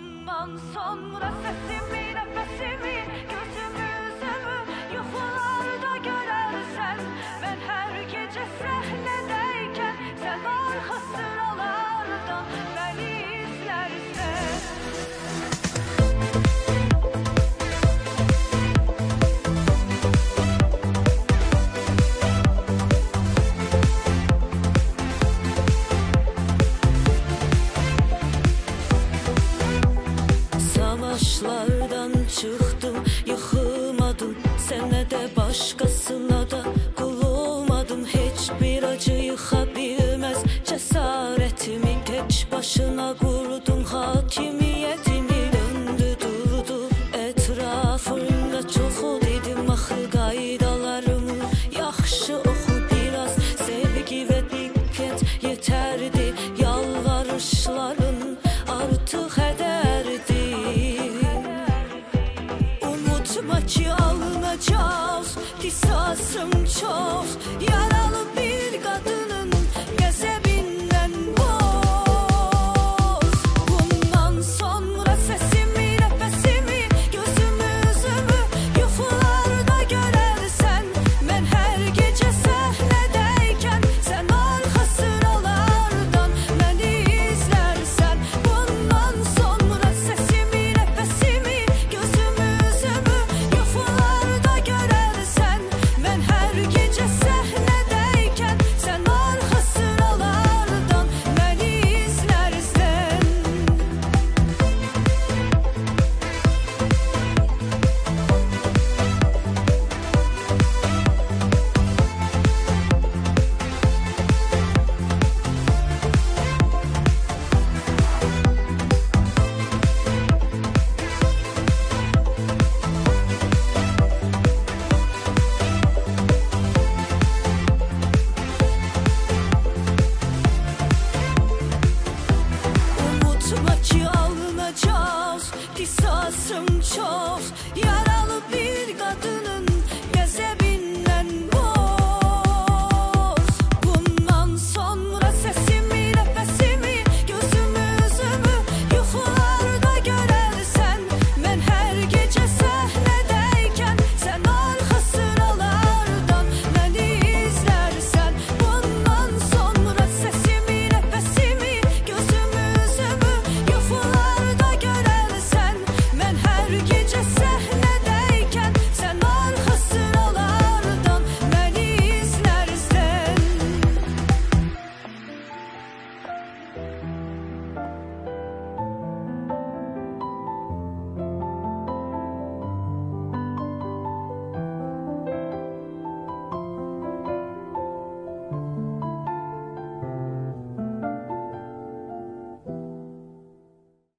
Bundan sonra sesimi, nefesimi, gözümü, yüzümü yuxularda görərsən. Ben her gece səhnədəyken sen arxa sıralardan beni izlərsən. Savaşlardan çıktım, yıkılmadım. Sənə də başqasına da qul olmadım. Hiçbir acı yıxa bilməz cəsarətimi. Tek başına qurdum hakimiyyətimi. Döndü durdu etrafımda çoxu dedim. Axı qaydalarımı yaxşı oxu biraz. Sevgi və diqqət yetərdi. Yalvarışların artıq hədərdi. Unutma ki alınacağız qisasım çox. Yaralı bir qadının qəzəbindən boz. Bundan sonra səsimi, nəfəsimi, gözümü, üzümü yuxularda görərsən. Mən hər gecə səhnədəykən sən arxa sıralardan məni izlərsən. Bundan sonra səsimi, nəfəsimi, gözümü, üzümü yuxularda görərsən. Mən hər gecə səhnədəykən sən arxa sıralardan məni izlərsən. Unutma ki alınacağız qisasım çox. Yaralı